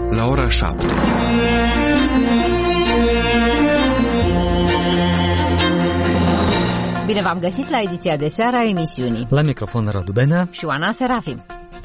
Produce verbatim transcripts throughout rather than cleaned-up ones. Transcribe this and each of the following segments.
la ora șapte. Bine v-am găsit la ediția de seară a emisiunii. La microfon Radu Benea și Oana Serafim.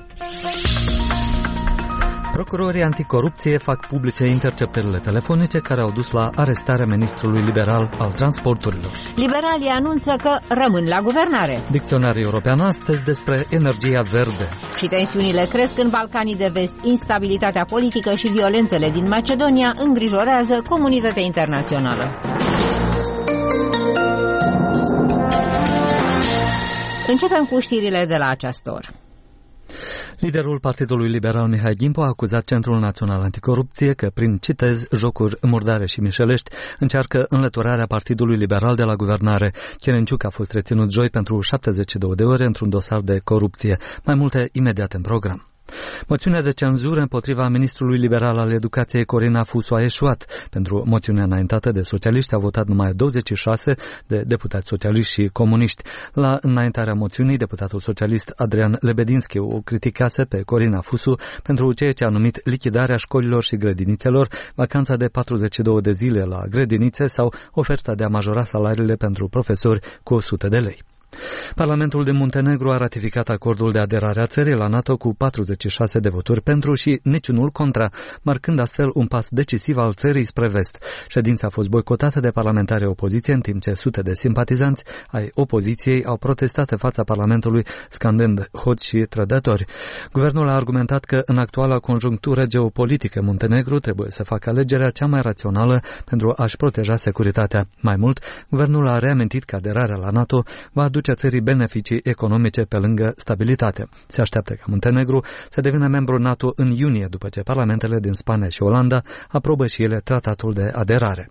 Procurorii anticorupție fac publice interceptările telefonice care au dus la arestarea ministrului liberal al transporturilor. Liberalii anunță că rămân la guvernare. Dicționarul european astăzi despre energia verde. Și tensiunile cresc în Balcanii de Vest. Instabilitatea politică și violențele din Macedonia îngrijorează comunitatea internațională. Începem cu știrile de la această oră. Liderul Partidului Liberal Mihai Gimpo a acuzat Centrul Național Anticorupție că, prin, citez, jocuri murdare și mișelești, încearcă înlăturarea Partidului Liberal de la guvernare. Chierenciuc a fost reținut joi pentru șaptezeci și două de ore într-un dosar de corupție. Mai multe imediat în program. Moțiunea de cenzură împotriva ministrului liberal al educației Corina Fusu a eșuat. Pentru moțiunea înaintată de socialiști a votat numai douăzeci și șase de deputați socialiști și comuniști. La înaintarea moțiunii, deputatul socialist Adrian Lebedinski o criticase pe Corina Fusu pentru ceea ce a numit lichidarea școlilor și grădinițelor, vacanța de patruzeci și două de zile la grădinițe sau oferta de a majora salariile pentru profesori cu o sută de lei. Parlamentul din Muntenegru a ratificat acordul de aderare a țării la NATO cu patruzeci și șase de voturi pentru și niciunul contra, marcând astfel un pas decisiv al țării spre vest. Ședința a fost boicotată de parlamentarii opoziție, în timp ce sute de simpatizanți ai opoziției au protestat în fața Parlamentului, scandând hoți și trădători. Guvernul a argumentat că în actuala conjunctură geopolitică Muntenegru trebuie să facă alegerea cea mai rațională pentru a-și proteja securitatea. Mai mult, guvernul a reamintit că aderarea la NATO va aduce țării beneficii economice pe lângă stabilitate. Se așteaptă ca Muntenegru să devină membru NATO în iunie, după ce parlamentele din Spania și Olanda aprobă și ele tratatul de aderare.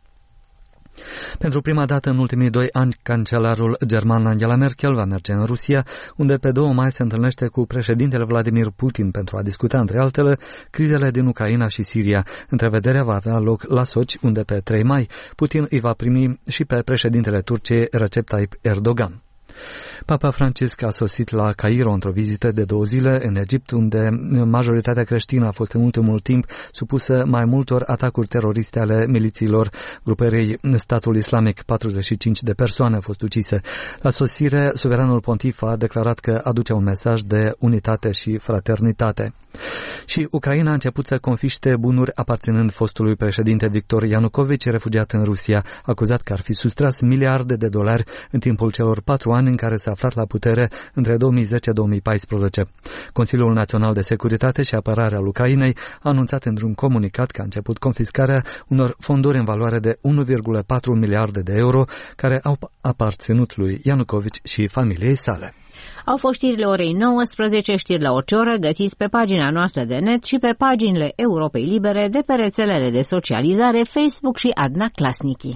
Pentru prima dată în ultimii doi ani, cancelarul german Angela Merkel va merge în Rusia, unde pe doi mai se întâlnește cu președintele Vladimir Putin pentru a discuta, între altele, crizele din Ucraina și Siria. Întrevederea va avea loc la Sochi, unde pe trei mai Putin îi va primi și pe președintele Turciei Recep Tayyip Erdogan. Papa Francisc a sosit la Cairo într-o vizită de două zile în Egipt, unde majoritatea creștină a fost în ultimul timp supusă mai multor atacuri teroriste ale milițiilor grupării Statul Islamic. patruzeci și cinci de persoane au fost ucise. La sosire, suveranul pontif a declarat că aduce un mesaj de unitate și fraternitate. Și Ucraina a început să confiște bunuri aparținând fostului președinte Victor Ianucovici, refugiat în Rusia, acuzat că ar fi sustras miliarde de dolari în timpul celor patru ani în care s-a aflat la putere între două mii zece - două mii paisprezece. Consiliul Național de Securitate și Apărare al Ucrainei a anunțat într-un comunicat că a început confiscarea unor fonduri în valoare de unu virgulă patru miliarde de euro care au aparținut lui Ianucovici și familiei sale. Au fost știrile orei nouăsprezece, știri la orice oră, găsiți pe pagina noastră de net și pe paginile Europei Libere de pe rețelele de socializare Facebook și Adna Klasnici.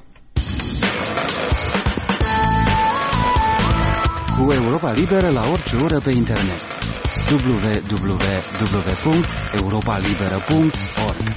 Cu Europa Liberă la orice oră pe internet. w w w punct europa liberă punct org.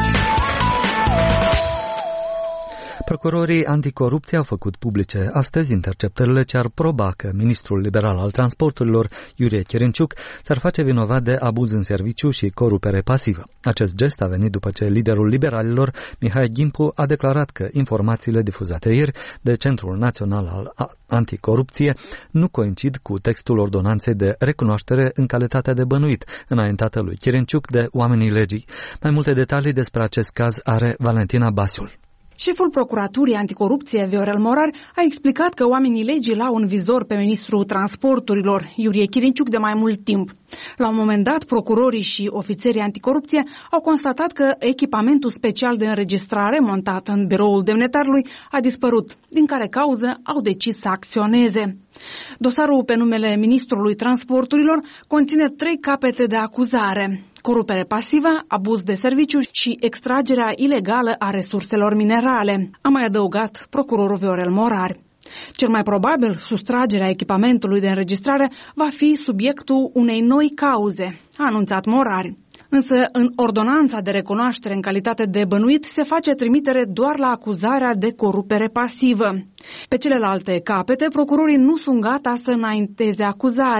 Procurorii anticorupție au făcut publice astăzi interceptările ce ar proba că ministrul liberal al transporturilor, Iurie Chierenciuc, s-ar face vinovat de abuz în serviciu și corupere pasivă. Acest gest a venit după ce liderul liberalilor, Mihai Gimpo, a declarat că informațiile difuzate ieri de Centrul Național al Anticorupție nu coincid cu textul ordonanței de recunoaștere în calitate de bănuit, înaintată lui Chierenciuc de oamenii legii. Mai multe detalii despre acest caz are Valentina Basiul. Șeful Procuraturii Anticorupție, Viorel Morar, a explicat că oamenii legii l-au în vizor pe ministrul transporturilor, Iurie Chierenciuc, de mai mult timp. La un moment dat, procurorii și ofițerii anticorupție au constatat că echipamentul special de înregistrare montat în biroul demnitarului a dispărut, din care cauză au decis să acționeze. Dosarul pe numele ministrului transporturilor conține trei capete de acuzare: corupere pasivă, abuz de serviciu și extragerea ilegală a resurselor minerale, a mai adăugat procurorul Viorel Morar. Cel mai probabil, sustragerea echipamentului de înregistrare va fi subiectul unei noi cauze, a anunțat Morar. Însă, în ordonanța de recunoaștere în calitate de bănuit se face trimitere doar la acuzarea de corupere pasivă. Pe celelalte capete, procurorii nu sunt gata să înainteze acuzarea.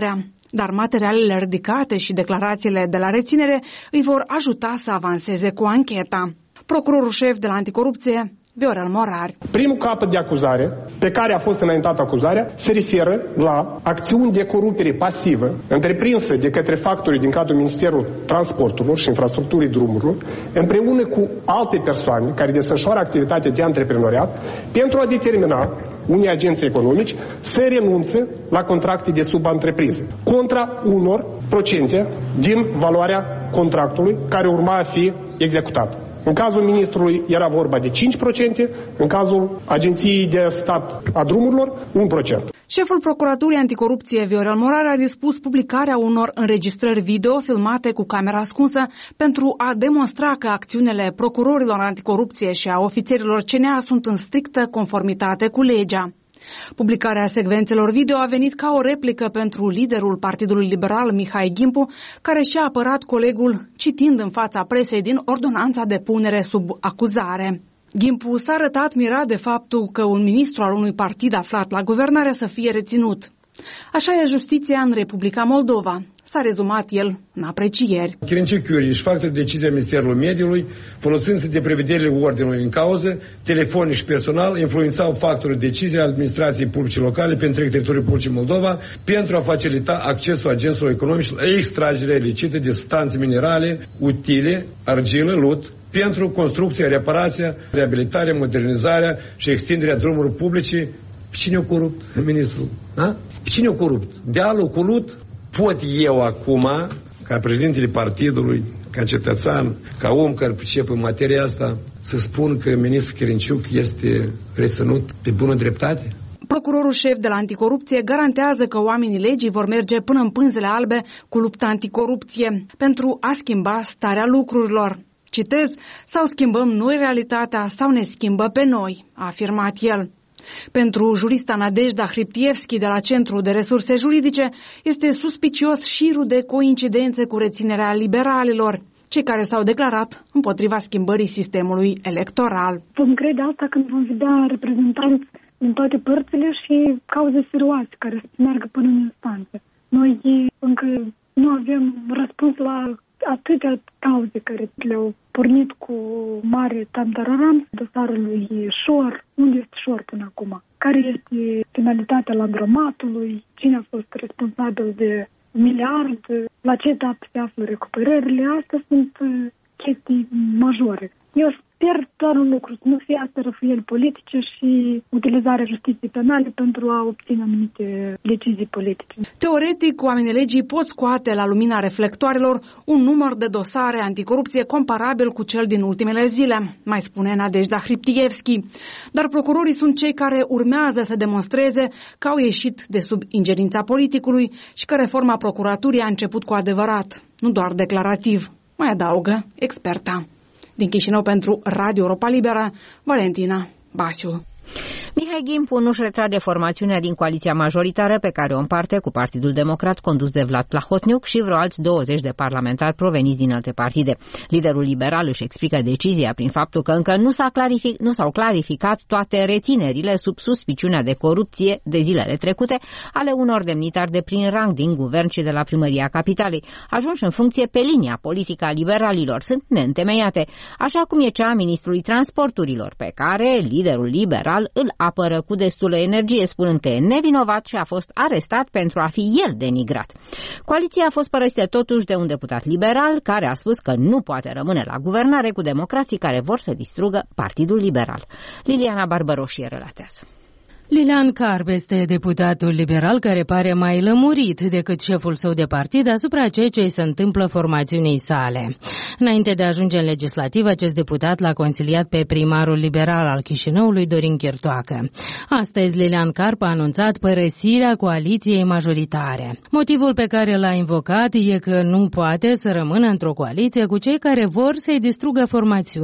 dar materialele ridicate și declarațiile de la reținere îi vor ajuta să avanseze cu ancheta. Procurorul șef de la anticorupție, Viorel Morar. Primul capăt de acuzare pe care a fost înaintată acuzarea se referă la acțiuni de corupere pasivă întreprinse de către factorii din cadrul Ministerului Transporturilor și Infrastructurii Drumurilor împreună cu alte persoane care desfășoară activitate de antreprenoriat pentru a determina unii agenți economici să renunțe la contracte de subantrepriză contra unor procente din valoarea contractului care urma a fi executat. În cazul ministrului era vorba de cinci la sută, în cazul Agenției de Stat a Drumurilor, unu la sută. Șeful Procuraturii Anticorupție, Viorel Morar, a dispus publicarea unor înregistrări video filmate cu camera ascunsă pentru a demonstra că acțiunile procurorilor anticorupție și a ofițerilor C N A sunt în strictă conformitate cu legea. Publicarea secvențelor video a venit ca o replică pentru liderul Partidului Liberal, Mihai Gimpu, care și-a apărat colegul citind în fața presei din ordonanța de punere sub acuzare. Gimpu s-a arătat mirat de faptul că un ministru al unui partid aflat la guvernare să fie reținut. Așa e justiția în Republica Moldova. S-a rezumat el în aprecieri. Chirinciuc Iurie își fac decizia Ministerului Mediului, folosind-se de prevederile ordinului în cauză, telefonic și personal, influențau factorul deciziei administrației publice locale pe întreg teritoriul Republicii Moldova pentru a facilita accesul agenților economici la extragerea ilicită de substanțe minerale utile, argilă, lut, pentru construcția, reparația, reabilitarea, modernizarea și extinderea drumurilor publice. Cine o corupt, ministrul? A? Cine o corupt? Dealul cu lut? Pot eu acum, ca președintele partidului, ca cetățean, ca om care pricepe în materia asta, să spun că ministrul Chirinciuc este reținut pe bună dreptate? Procurorul șef de la anticorupție garantează că oamenii legii vor merge până în pânzele albe cu lupta anticorupție pentru a schimba starea lucrurilor. Citez, sau schimbăm noi realitatea sau ne schimbă pe noi, a afirmat el. Pentru jurista Nadejda Hriptievski de la Centrul de Resurse Juridice este suspicios șirul de coincidențe cu reținerea liberalilor, cei care s-au declarat împotriva schimbării sistemului electoral. Vom crede asta când vom vedea reprezentanți din toate părțile și cauze serioase care să meargă până în instanță. Noi încă nu avem răspuns la atâtea cauze care le-au pornit cu mare tamtararam, dosarul lui Șor, unde este Șor până acum, care este finalitatea landromatului, cine a fost responsabil de miliard, la ce etapă se află recuperările, astea sunt chestii majore. Eu sper doar un lucru, să nu fie astea răfuieli politice și utilizarea justiției penale pentru a obține anumite decizii politice. Teoretic, oamenii legii pot scoate la lumina reflectoarelor un număr de dosare anticorupție comparabil cu cel din ultimele zile, mai spune Nadejda Hriptievski. Dar procurorii sunt cei care urmează să demonstreze că au ieșit de sub ingerința politicului și că reforma procuraturii a început cu adevărat, nu doar declarativ, mai adaugă experta. Din Chișinău pentru Radio Europa Liberă, Valentina Basiu. Mihai Gimpu nu-și retrage formațiunea din coaliția majoritară pe care o împarte cu Partidul Democrat condus de Vlad Plahotniuc și vreo alți douăzeci de parlamentari proveniți din alte partide. Liderul liberal își explică decizia prin faptul că încă nu, s-a clarific, nu s-au clarificat toate reținerile sub suspiciunea de corupție de zilele trecute ale unor demnitari de prin rang din guvern și de la primăria capitalei, ajunși în funcție pe linia politică a liberalilor. Sunt neîntemeiate, așa cum e cea a ministrului transporturilor, pe care liderul liberal îl apără cu destulă energie, spunând că e nevinovat și a fost arestat pentru a fi el denigrat. Coaliția a fost părăsită totuși de un deputat liberal care a spus că nu poate rămâne la guvernare cu democrații care vor să distrugă Partidul Liberal. Liliana Barbaroșie relatează. Lilian Carb este deputatul liberal care pare mai lămurit decât șeful său de partid asupra ceea ce se întâmplă formațiunii sale. Înainte de a ajunge în legislativ, acest deputat l-a consiliat pe primarul liberal al Chișinăului, Dorin Chirtoacă. Astăzi, Lilian Carb a anunțat părăsirea coaliției majoritare. Motivul pe care l-a invocat e că nu poate să rămână într-o coaliție cu cei care vor să-i distrugă formațiunea.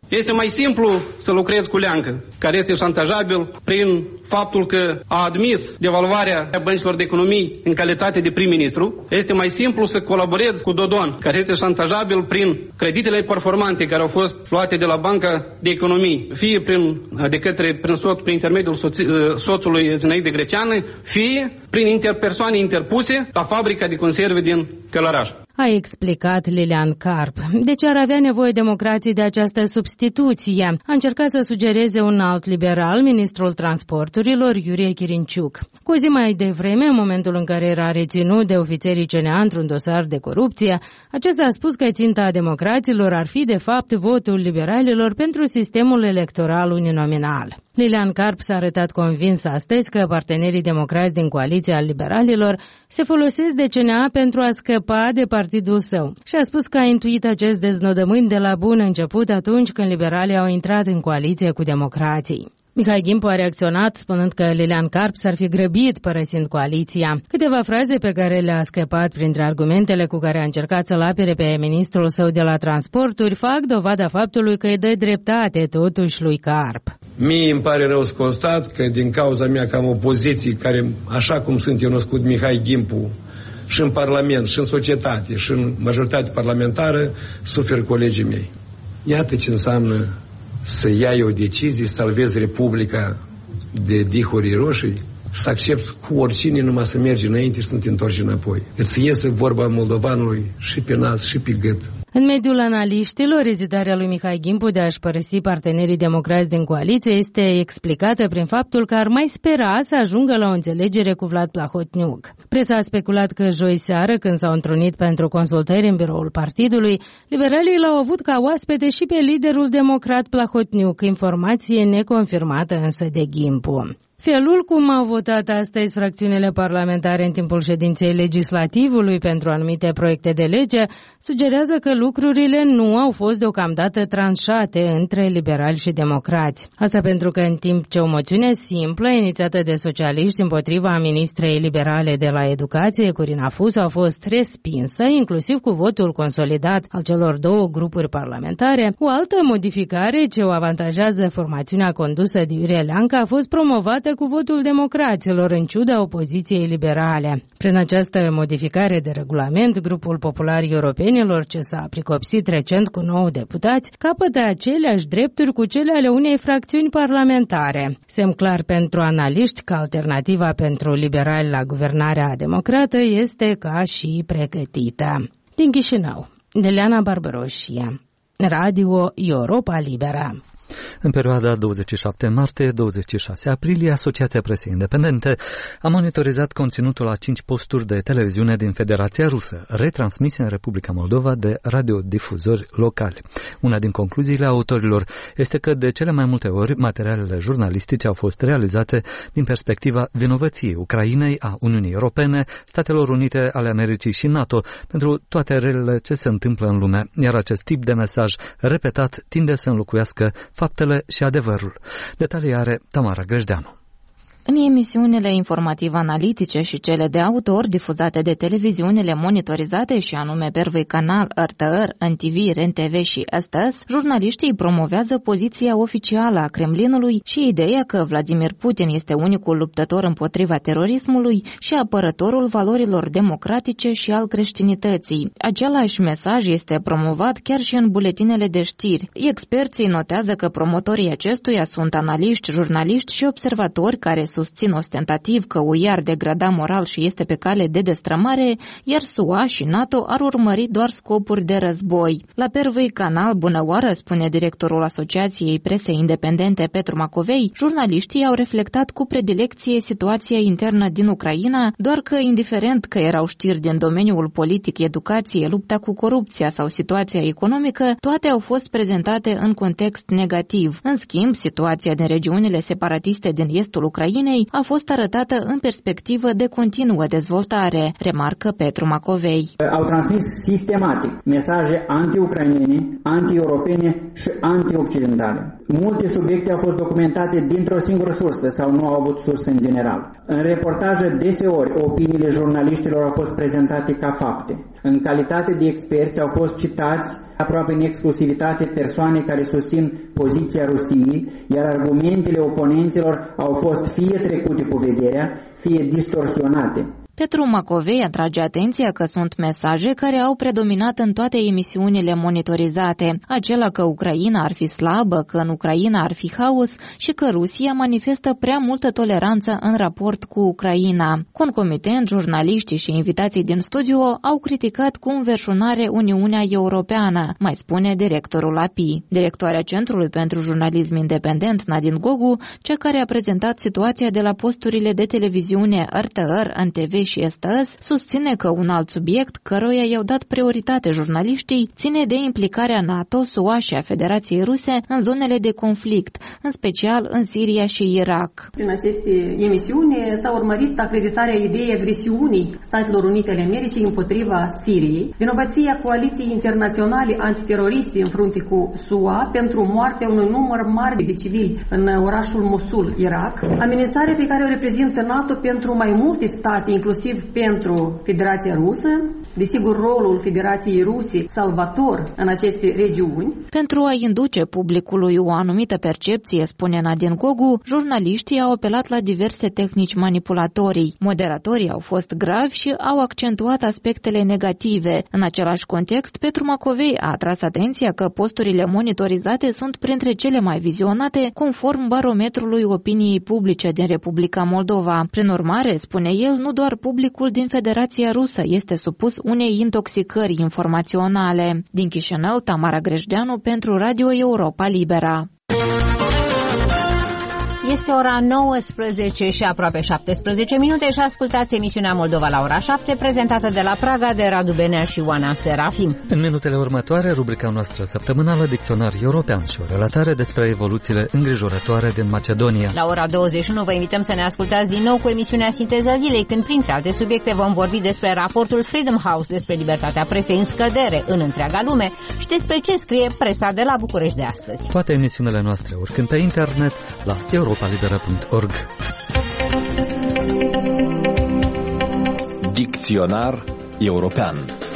Este mai simplu să lucrezi cu Leancă, care este șantajabil prin faptul că a admis devaluarea băncilor de economii în calitate de prim-ministru. Este mai simplu să colaborezi cu Dodon, care este șantajabil prin creditele performante care au fost luate de la Banca de Economii, fie prin, de către, prin, soț, prin intermediul soț, soțului Zinaide Greceană, fie prin interpersoane interpuse la fabrica de conserve din Călăraș. A explicat Lilian Carp. De ce ar avea nevoie democrații de această substituție? A încercat să sugereze un alt liberal, ministrul transporturilor, Iurie Chirinciuc. Cu o zi mai devreme, în momentul în care era reținut de ofițerii C N A într-un dosar de corupție, acesta a spus că ținta democraților ar fi, de fapt, votul liberalilor pentru sistemul electoral uninominal. Lilian Carp s-a arătat convins astăzi că partenerii democrați din coaliția liberalilor se folosesc de C N A pentru a scăpa de partidul său și a spus că a intuit acest deznodământ de la bun început atunci când liberalii au intrat în coaliție cu democrații. Mihai Ghimpu a reacționat spunând că Lilian Carp s-ar fi grăbit părăsind coaliția. Câteva fraze pe care le-a scăpat printre argumentele cu care a încercat să-l apere pe ministrul său de la transporturi fac dovada faptului că îi dă dreptate totuși lui Carp. Mie îmi pare rău să constat că din cauza mea că am opoziții care, așa cum sunt eu născut Mihai Ghimpu, și în Parlament, și în societate, și în majoritate parlamentară, suferă colegii mei. Iată ce înseamnă să iai o decizie, să salvezi Republica de dihorii roșii și să accepti cu oricine numai să mergi înainte și să nu te întorci înapoi. Îți iese vorba moldovanului și pe nas și pe gât. În mediul analiștilor, ezitarea lui Mihai Ghimpu de a-și părăsi partenerii democrați din coaliție este explicată prin faptul că ar mai spera să ajungă la o înțelegere cu Vlad Plahotniuc. Presa a speculat că joi seară, când s-au întrunit pentru consultări în biroul partidului, liberalii l-au avut ca oaspete și pe liderul democrat Plahotniuc, informație neconfirmată însă de Ghimpu. Felul cum au votat astăzi fracțiunile parlamentare în timpul ședinței legislativului pentru anumite proiecte de lege sugerează că lucrurile nu au fost deocamdată tranșate între liberali și democrați. Asta pentru că în timp ce o moțiune simplă inițiată de socialiști împotriva ministrei liberale de la educație, Corina Fusu, a fost respinsă, inclusiv cu votul consolidat al celor două grupuri parlamentare, o altă modificare ce o avantajează formațiunea condusă de Iurie Leancă a fost promovată cu votul democraților în ciuda opoziției liberale. Prin această modificare de regulament, grupul popular europenilor, ce s-a pricopsit recent cu nouă deputați, capătă aceleași drepturi cu cele ale unei fracțiuni parlamentare. Semn clar pentru analiști că alternativa pentru liberali la guvernarea democrată este ca și pregătită. Din Chișinău, Deleana Barbaroșie, Radio Europa Liberă. În perioada douăzeci și șapte martie - douăzeci și șase aprilie, Asociația Presei Independente a monitorizat conținutul a cinci posturi de televiziune din Federația Rusă, retransmise în Republica Moldova de radiodifuzori locali. Una din concluziile autorilor este că de cele mai multe ori materialele jurnalistice au fost realizate din perspectiva vinovăției Ucrainei, a Uniunii Europene, Statelor Unite ale Americii și NATO pentru toate relele ce se întâmplă în lume, iar acest tip de mesaj repetat tinde să înlocuiască faptele și adevărul. Detalii are Tamara Grejdeanu. În emisiunile informativ-analitice și cele de autor difuzate de televiziunile monitorizate și anume Первый canal, R T R, N T V, R N T V și S T S, jurnaliștii promovează poziția oficială a Kremlinului și ideea că Vladimir Putin este unicul luptător împotriva terorismului și apărătorul valorilor democratice și al creștinității. Același mesaj este promovat chiar și în buletinele de știri. Experții notează că promotorii acestuia sunt analiști, jurnaliști și observatori care susțin ostentativ că U E ar degrada moral și este pe cale de destrămare, iar S U A și NATO ar urmări doar scopuri de război. La Первый canal, bună oară, spune directorul Asociației Presei Independente Petru Macovei, jurnaliștii au reflectat cu predilecție situația internă din Ucraina, doar că, indiferent că erau știri din domeniul politic, educație, lupta cu corupția sau situația economică, toate au fost prezentate în context negativ. În schimb, situația din regiunile separatiste din estul Ucrainei a fost arătată în perspectivă de continuă dezvoltare, remarcă Petru Macovei. Au transmis sistematic mesaje anti-ucrainene, anti-europene și anti-occidentale. Multe subiecte au fost documentate dintr-o singură sursă sau nu au avut sursă în general. În reportaje deseori opiniile jurnaliștilor au fost prezentate ca fapte. În calitate de experți au fost citați aproape în exclusivitate persoane care susțin poziția Rusiei, iar argumentele oponenților au fost fie trecute cu vederea, fie distorsionate. Petru Macovei atrage atenția că sunt mesaje care au predominat în toate emisiunile monitorizate, acela că Ucraina ar fi slabă, că în Ucraina ar fi haos și că Rusia manifestă prea multă toleranță în raport cu Ucraina. Concomitent, jurnaliștii și invitații din studio au criticat cu înverșunare Uniunea Europeană, mai spune directorul A P I. Directoarea Centrului pentru Jurnalism Independent, Nadine Gogu, cea care a prezentat situația de la posturile de televiziune R T R, N T V și Estăs, susține că un alt subiect căruia i-au dat prioritate jurnaliștii ține de implicarea NATO, S U A și a Federației Ruse în zonele de conflict, în special în Siria și Irak. Prin aceste emisiuni s-a urmărit acreditarea ideii agresiunii Statelor Unite ale Americii împotriva Siriei, vinovăția coaliției internaționale antiteroriste în frunte cu S U A pentru moartea unui număr mare de civili în orașul Mosul, Irak, amenințarea pe care o reprezintă NATO pentru mai multe state, inclusiv pentru Federația Rusă, desigur rolul Federației Ruse salvator în aceste regiuni. Pentru a induce publicului o anumită percepție, spune Nadine Gogu, jurnaliștii au apelat la diverse tehnici manipulatorii. Moderatorii au fost gravi și au accentuat aspectele negative. În același context, Petru Macovei a atras atenția că posturile monitorizate sunt printre cele mai vizionate, conform barometrului opiniei publice din Republica Moldova. Prin urmare, spune el, nu doar publicul din Federația Rusă este supus unei intoxicări informaționale. Din Chișinău, Tamara Grejdeanu pentru Radio Europa Libera. Este ora nouăsprezece și aproape șaptesprezece minute și ascultați emisiunea Moldova la ora șapte, prezentată de la Praga de Radu Benea și Oana Serafim. În minutele următoare, rubrica noastră săptămânală, Dicționar European și o relatare despre evoluțiile îngrijorătoare din Macedonia. La ora douăzeci și unu vă invităm să ne ascultați din nou cu emisiunea Sinteza Zilei, când printre alte subiecte vom vorbi despre raportul Freedom House despre libertatea presei în scădere în întreaga lume și despre ce scrie presa de la București de astăzi. Toate emisiunile noastre urcând pe internet la europa libera punct org. Dicționar European.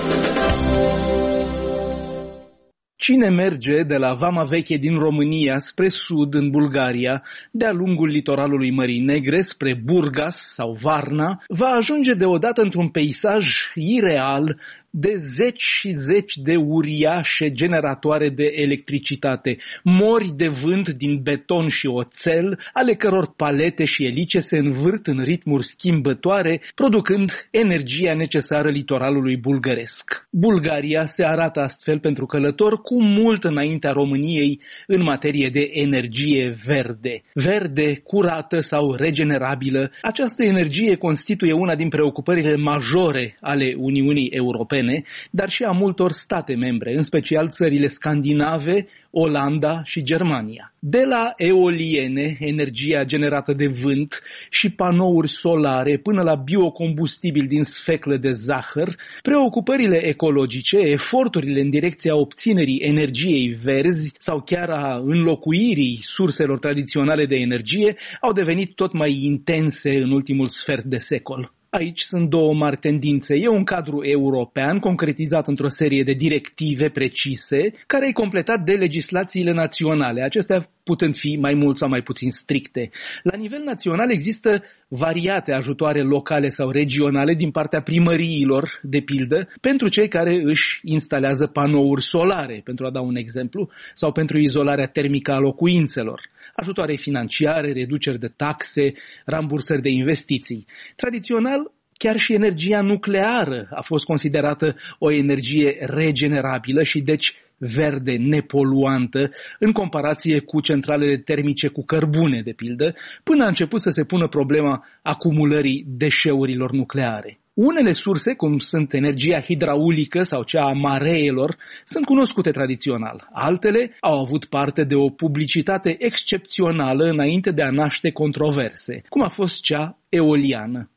Cine merge de la Vama Veche din România spre sud în Bulgaria, de-a lungul litoralului Mării Negre spre Burgas sau Varna, va ajunge deodată într-un peisaj ireal de zeci și zeci de uriașe generatoare de electricitate, mori de vânt din beton și oțel, ale căror palete și elice se învârt în ritmuri schimbătoare, producând energia necesară litoralului bulgăresc. Bulgaria se arată astfel pentru călător cu mult înaintea României în materie de energie verde. Verde, curată sau regenerabilă, această energie constituie una din preocupările majore ale Uniunii Europene, dar și a multor state membre, în special țările scandinave, Olanda și Germania. De la eoliene, energia generată de vânt, și panouri solare, până la biocombustibili din sfeclă de zahăr, preocupările ecologice, eforturile în direcția obținerii energiei verzi sau chiar a înlocuirii surselor tradiționale de energie au devenit tot mai intense în ultimul sfert de secol. Aici sunt două mari tendințe. E un cadru european concretizat într-o serie de directive precise, care e completat de legislațiile naționale, acestea putând fi mai mult sau mai puțin stricte. La nivel național există variate ajutoare locale sau regionale din partea primăriilor, de pildă, pentru cei care își instalează panouri solare, pentru a da un exemplu, sau pentru izolarea termică a locuințelor. Ajutoare financiare, reduceri de taxe, rambursări de investiții. Tradițional, chiar și energia nucleară a fost considerată o energie regenerabilă și deci verde, nepoluantă, în comparație cu centralele termice cu cărbune, de pildă, până a început să se pună problema acumulării deșeurilor nucleare. Unele surse, cum sunt energia hidraulică sau cea a mareelor, sunt cunoscute tradițional. Altele au avut parte de o publicitate excepțională înainte de a naște controverse, cum a fost cea eoliană.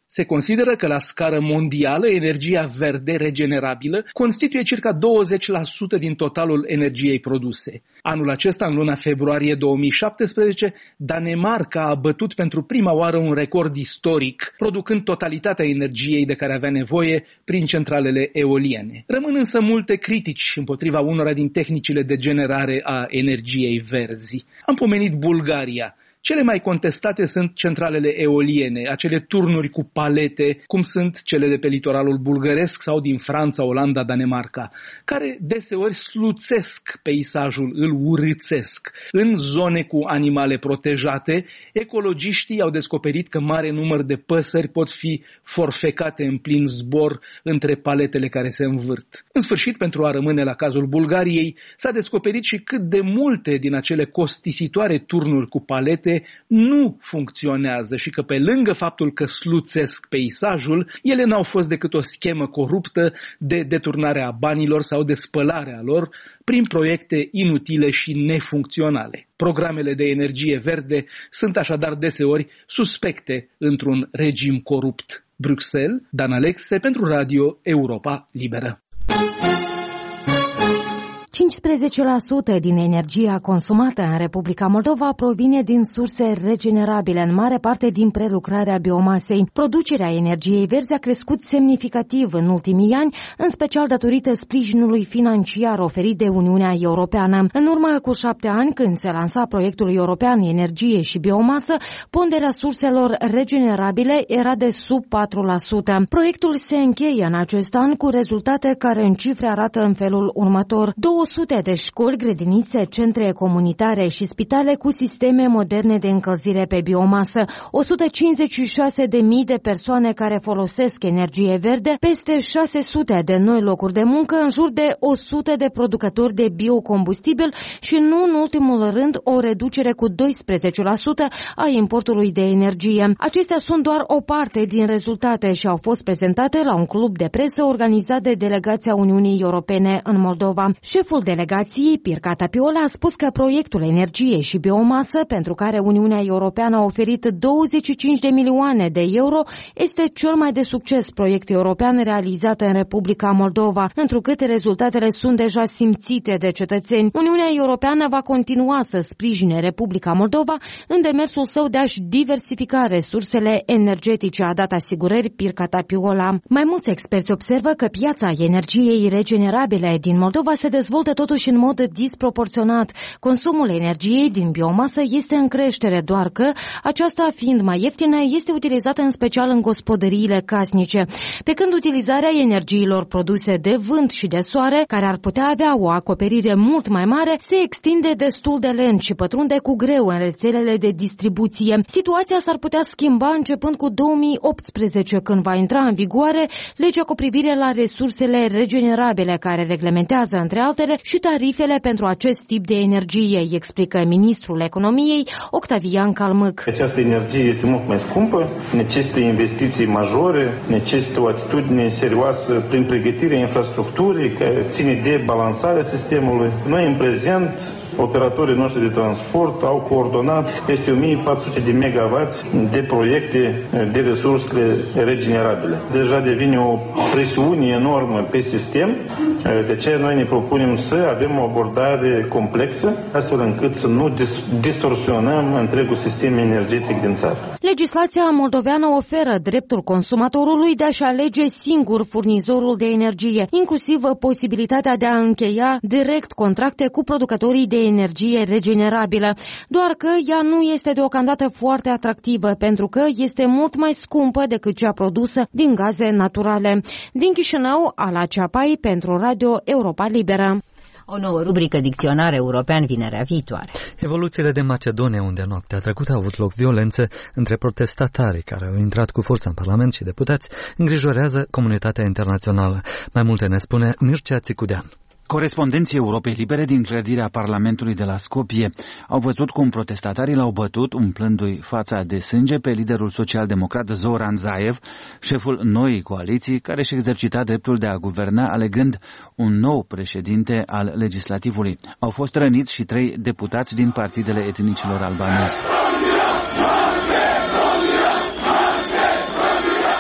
Se consideră că la scară mondială energia verde regenerabilă constituie circa douăzeci la sută din totalul energiei produse. Anul acesta, în luna februarie două mii șaptesprezece, Danemarca a bătut pentru prima oară un record istoric, producând totalitatea energiei de care avea nevoie prin centralele eoliene. Rămân însă multe critici împotriva unora din tehnicile de generare a energiei verzi. Am pomenit Bulgaria. Cele mai contestate sunt centralele eoliene, acele turnuri cu palete, cum sunt cele de pe litoralul bulgăresc sau din Franța, Olanda, Danemarca, care deseori sluțesc peisajul, îl urâțesc. În zone cu animale protejate, ecologiștii au descoperit că mare număr de păsări pot fi forfecate în plin zbor între paletele care se învârt. În sfârșit, pentru a rămâne la cazul Bulgariei, s-a descoperit și cât de multe din acele costisitoare turnuri cu palete nu funcționează și că pe lângă faptul că sluțesc peisajul, ele n-au fost decât o schemă coruptă de deturnare a banilor sau de spălare a lor prin proiecte inutile și nefuncționale. Programele de energie verde sunt așadar deseori suspecte într-un regim corupt. Bruxelles, Dan Alexe pentru Radio Europa Liberă. cincisprezece la sută din energia consumată în Republica Moldova provine din surse regenerabile, în mare parte din prelucrarea biomasei. Producerea energiei verzi a crescut semnificativ în ultimii ani, în special datorită sprijinului financiar oferit de Uniunea Europeană. În urmă cu șapte ani, când se lansa proiectul european Energie și Biomasă, ponderea surselor regenerabile era de sub patru la sută. Proiectul se încheie în acest an cu rezultate care în cifre arată în felul următor. două sute de școli, grădinițe, centre comunitare și spitale cu sisteme moderne de încălzire pe biomasă, o sută cincizeci și șase de mii de persoane care folosesc energie verde, peste șase sute de noi locuri de muncă, în jur de o sută de producători de biocombustibil și, nu în ultimul rând, o reducere cu doisprezece la sută a importului de energie. Acestea sunt doar o parte din rezultate și au fost prezentate la un club de presă organizat de delegația Uniunii Europene în Moldova. Șeful delegației, Pirca Tapiola, a spus că proiectul Energie și Biomasă, pentru care Uniunea Europeană a oferit douăzeci și cinci de milioane de euro, este cel mai de succes proiect european realizat în Republica Moldova, întrucât rezultatele sunt deja simțite de cetățeni. Uniunea Europeană va continua să sprijine Republica Moldova în demersul său de a-și diversifica resursele energetice, a dat asigurări Pirca Tapiola. Mai mulți experți observă că piața energiei regenerabile din Moldova se dezvoltă totuși în mod disproporționat. Consumul energiei din biomasă este în creștere, doar că aceasta, fiind mai ieftină, este utilizată în special în gospodăriile casnice, pe când utilizarea energiilor produse de vânt și de soare, care ar putea avea o acoperire mult mai mare, se extinde destul de lent și pătrunde cu greu în rețelele de distribuție. Situația s-ar putea schimba începând cu două mii optsprezece, când va intra în vigoare legea cu privire la resursele regenerabile, care reglementează, între altele, și tarifele pentru acest tip de energie, explică ministrul economiei Octavian Calmâc. Această energie este mult mai scumpă, necesită investiții majore, necesită o atitudine serioasă prin pregătirea infrastructurii care ține de balansarea sistemului. Noi în prezent, operatorii noștri de transport au coordonat peste o mie patru sute de megawatts de proiecte de resurse regenerabile. Deja devine o presiune enormă pe sistem, de aceea noi ne propunem să avem o abordare complexă, astfel încât să nu distorsionăm întregul sistem energetic din țară. Legislația moldoveană oferă dreptul consumatorului de a-și alege singur furnizorul de energie, inclusiv posibilitatea de a încheia direct contracte cu producătorii de energie regenerabilă, doar că ea nu este deocamdată foarte atractivă, pentru că este mult mai scumpă decât cea produsă din gaze naturale. Din Chișinău, Ala Ceapai pentru Radio Europa Liberă. O nouă rubrică Dicționar European vinerea viitoare. Evoluțiile de Macedonia, unde noaptea trecută au avut loc violențe între protestatarii care au intrat cu forță în Parlament și deputați, îngrijorează comunitatea internațională. Mai multe ne spune Mircea Țicudean. Corespondenții Europei Libere din clădirea Parlamentului de la Skopje au văzut cum protestatarii l-au bătut, umplându-i fața de sânge, pe liderul social-democrat Zoran Zaev, șeful noii coaliții, care își exercita dreptul de a guverna, alegând un nou președinte al legislativului. Au fost răniți și trei deputați din partidele etnicilor albanezi.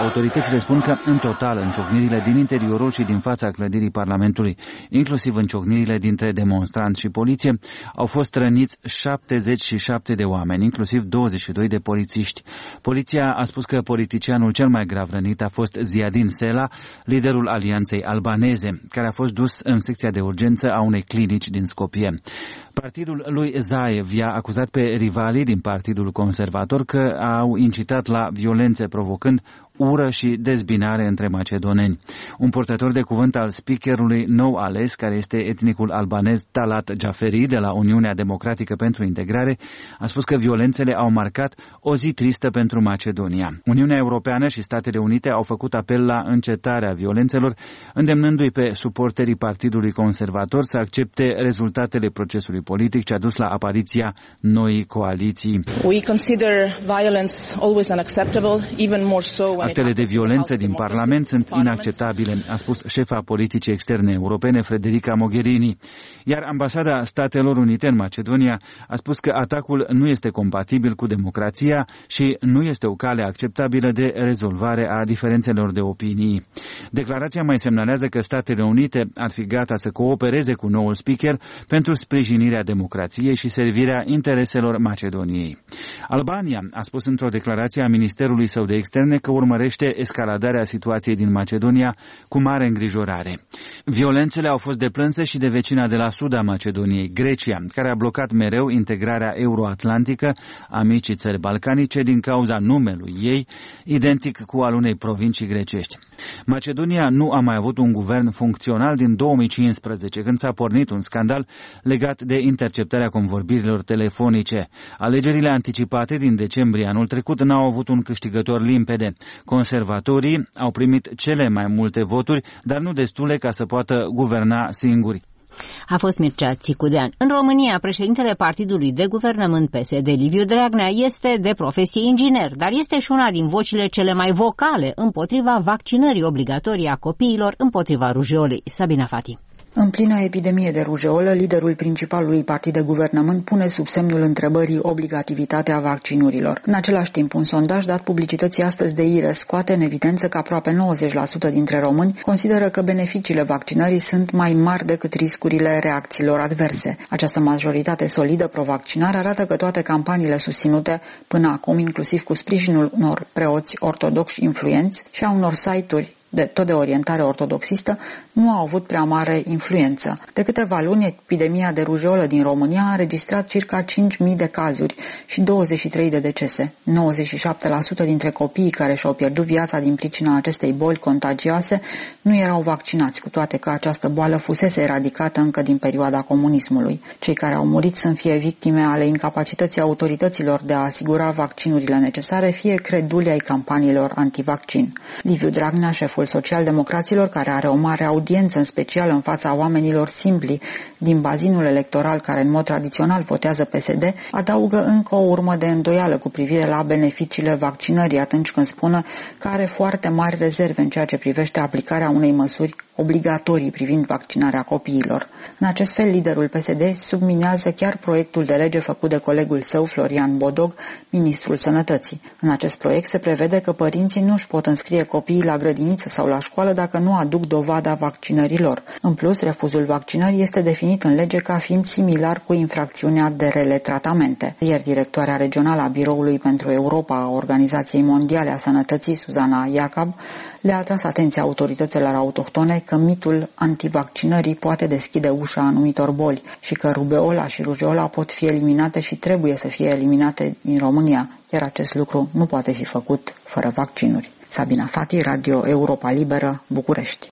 Autoritățile spun că, în total, în ciocnirile din interiorul și din fața clădirii Parlamentului, inclusiv în ciocnirile dintre demonstranți și poliție, au fost răniți șaptezeci și șapte de oameni, inclusiv douăzeci și doi de polițiști. Poliția a spus că politicianul cel mai grav rănit a fost Ziadin Sela, liderul Alianței Albaneze, care a fost dus în secția de urgență a unei clinici din Skopje. Partidul lui Zaev i-a acuzat pe rivalii din Partidul Conservator că au incitat la violențe, provocând ură și dezbinare între macedoneni. Un purtător de cuvânt al speakerului nou ales, care este etnicul albanez Talat Jaferi de la Uniunea Democratică pentru Integrare, a spus că violențele au marcat o zi tristă pentru Macedonia. Uniunea Europeană și Statele Unite au făcut apel la încetarea violențelor, îndemnându-i pe suporterii Partidului Conservator să accepte rezultatele procesului politic ce a dus la apariția noii coaliții. We consider violence always unacceptable, even more so when Actele de violență din Parlament sunt inacceptabile, a spus șefa politicii externe europene Federica Mogherini. Iar Ambasada Statelor Unite în Macedonia a spus că atacul nu este compatibil cu democrația și nu este o cale acceptabilă de rezolvare a diferențelor de opinii. Declarația mai semnalează că Statele Unite ar fi gata să coopereze cu noul speaker pentru sprijinirea democrației și servirea intereselor Macedoniei. Albania a spus într-o declarație a Ministerului său de Externe că urmărește escaladarea situației din Macedonia cu mare îngrijorare. Violențele au fost deplânse și de vecina de la sud a Macedoniei, Grecia, care a blocat mereu integrarea euroatlantică a micii țări balcanice din cauza numelui ei, identic cu al unei provincii grecești. Macedonia nu a mai avut un guvern funcțional din două mii cincisprezece, când s-a pornit un scandal legat de interceptarea convorbirilor telefonice. Alegerile anticipate din decembrie anul trecut n-au avut un câștigător limpede. Conservatorii au primit cele mai multe voturi, dar nu destule ca să poată guverna singuri. A fost Mircea Țicudean. În România, președintele Partidului de Guvernământ P S D, Liviu Dragnea, este de profesie inginer, dar este și una din vocile cele mai vocale împotriva vaccinării obligatorii a copiilor împotriva rujeolei. Sabina Fati. În plină epidemie de rujeolă, liderul principalului partid de guvernământ pune sub semnul întrebării obligativitatea vaccinurilor. În același timp, un sondaj dat publicității astăzi de I R E scoate în evidență că aproape nouăzeci la sută dintre români consideră că beneficiile vaccinării sunt mai mari decât riscurile reacțiilor adverse. Această majoritate solidă pro-vaccinare arată că toate campaniile susținute până acum, inclusiv cu sprijinul unor preoți ortodoxi influenți și a unor site-uri de tot de orientare ortodoxistă, nu au avut prea mare influență. De câteva luni, epidemia de rujeolă din România a înregistrat circa cinci mii de cazuri și douăzeci și trei de decese. nouăzeci și șapte la sută dintre copiii care și-au pierdut viața din pricina acestei boli contagioase nu erau vaccinați, cu toate că această boală fusese eradicată încă din perioada comunismului. Cei care au murit sunt fie victime ale incapacității autorităților de a asigura vaccinurile necesare, fie creduli ai campaniilor antivaccin. Liviu Dragnea, șeful Social-Democraților, care are o mare audiență, în special în fața oamenilor simpli din bazinul electoral care în mod tradițional votează P S D, adaugă încă o urmă de îndoială cu privire la beneficiile vaccinării atunci când spune că are foarte mari rezerve în ceea ce privește aplicarea unei măsuri obligatorii privind vaccinarea copiilor. În acest fel, liderul P S D subminează chiar proiectul de lege făcut de colegul său, Florian Bodog, ministrul Sănătății. În acest proiect se prevede că părinții nu își pot înscrie copiii la grădiniță sau la școală dacă nu aduc dovada vaccinărilor. În plus, refuzul vaccinării este definit în lege ca fiind similar cu infracțiunea de rele tratamente. Ieri, directoarea regională a Biroului pentru Europa a Organizației Mondiale a Sănătății, Suzana Iacob, le-a atras atenția autorităților autohtone că mitul antivaccinării poate deschide ușa anumitor boli și că rubeola și rujeola pot fi eliminate și trebuie să fie eliminate din România, iar acest lucru nu poate fi făcut fără vaccinuri. Sabina Fati, Radio Europa Liberă, București.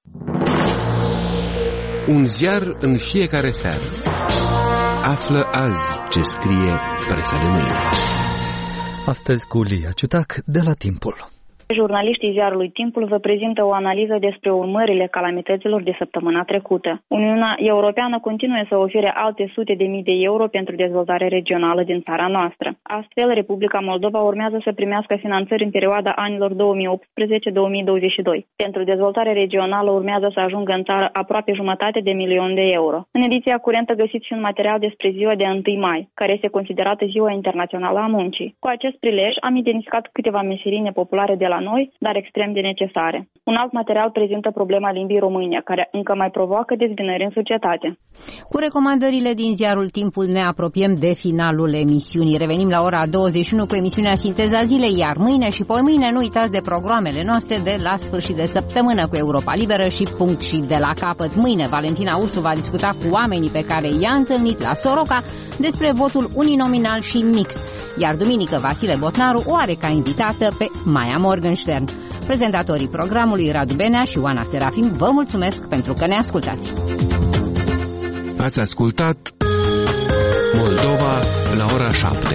Un ziar în fiecare seară. Află azi ce scrie presa de mâine. Astăzi cu Lia Ciutac de la Timpul. Jurnaliștii ziarului Timpul vă prezintă o analiză despre urmările calamităților de săptămâna trecută. Uniunea Europeană continuă să ofere alte sute de mii de euro pentru dezvoltare regională din țara noastră. Astfel, Republica Moldova urmează să primească finanțări în perioada anilor două mii optsprezece două mii douăzeci și doi. Pentru dezvoltare regională urmează să ajungă în țară aproape jumătate de milion de euro. În ediția curentă găsiți și un material despre ziua de întâi mai, care este considerată Ziua Internațională a Muncii. Cu acest prilej am identificat câteva meserii nepopulare de la la noi, dar extrem de necesare. Un alt material prezintă problema limbii române, care încă mai provoacă dezbinări în societate. Cu recomandările din ziarul Timpul ne apropiem de finalul emisiunii. Revenim la ora douăzeci și unu cu emisiunea Sinteza Zilei, iar mâine și poimâine nu uitați de programele noastre de la sfârșit de săptămână cu Europa Liberă și Punct și de la capăt. Mâine Valentina Ursu va discuta cu oamenii pe care i-a întâlnit la Soroca despre votul uninominal și mix, iar duminică Vasile Botnaru o are ca invitată pe Maia Morgenstern. Prezentatorii programului Radu Benea și Oana Serafim vă mulțumesc pentru că ne ascultați. Ați ascultat Moldova la ora șapte.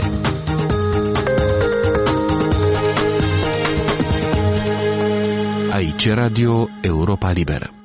Aici Radio Europa Liberă.